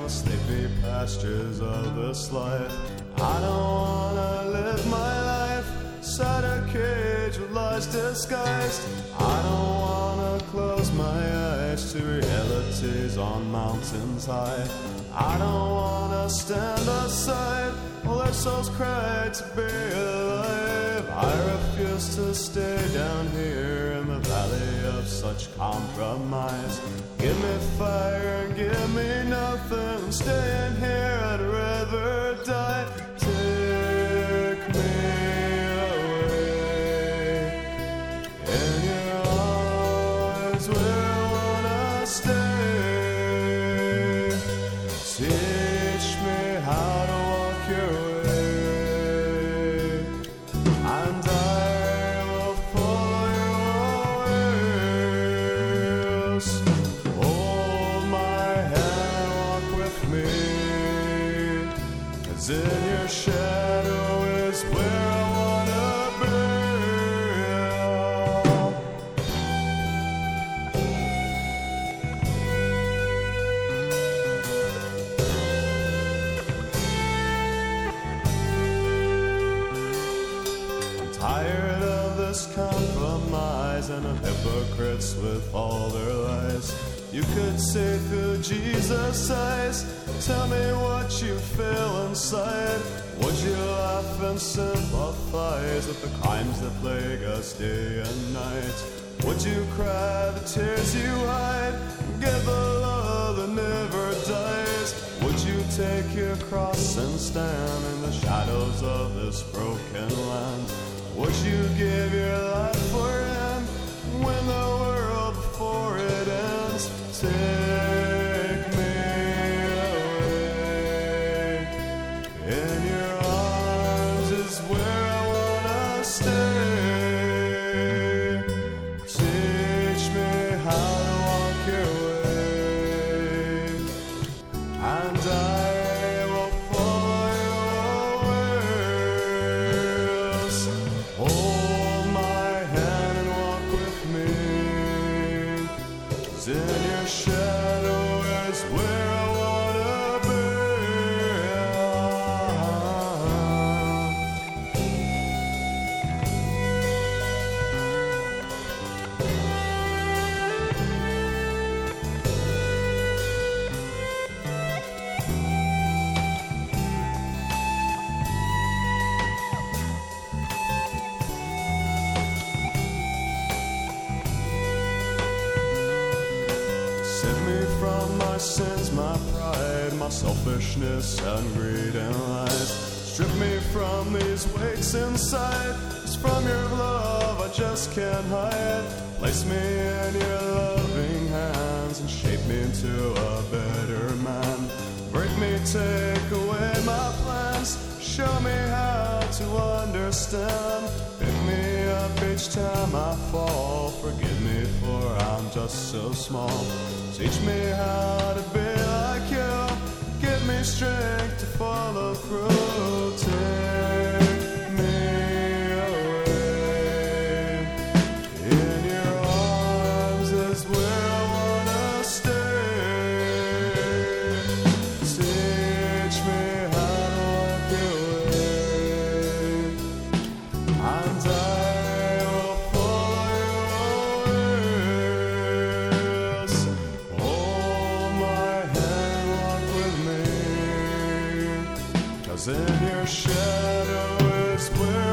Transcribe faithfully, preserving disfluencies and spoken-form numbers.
on the sleepy pastures of this life. I don't wanna live my life inside a cage with lies disguised. I don't wanna close my eyes to realities on mountains high. I don't wanna stand aside while their souls cry to be alive. I refuse to stay down here in the valley of such compromise. Give me fire and give me nothing. I'm staying here, I'd rather die. Take me away. In your arms where I wanna stay. Teach me how to walk your way, and I will follow your ways. Hold my hand, walk with me, 'cause in your shadow is where I wanna be. Tired of this compromise and of hypocrites with all their lies. You could see through Jesus' eyes. Tell me what you feel inside. Would you laugh and sympathize with the crimes that plague us day and night? Would you cry the tears you hide and give the love that never dies? Would you take your cross and stand in the shadows of this broken land? Would you give your life for him when the world before it ends? Take me away. In your arms is where I wanna stay. Teach me how to walk your way, and I will follow your ways. Hold my hand and walk with me, 'cause in your shadow is where I wanna be. Save me from my sins, my pride, my selfishness and greed and lies. Strip me from these weights inside, 'cause from your love I just can't hide. Place me in your loving hands and shape me into a better man. Break me, take away my plans, show me how to understand. Pick me up each time I fall, forgive me for I'm just so small. Teach me how to be like you, give me strength to follow through. Take me away. In your arms is where I wanna stay. Teach me how to walk your way, and I will follow your ways. Hold my hand, walk with me, 'cause in your shadow is where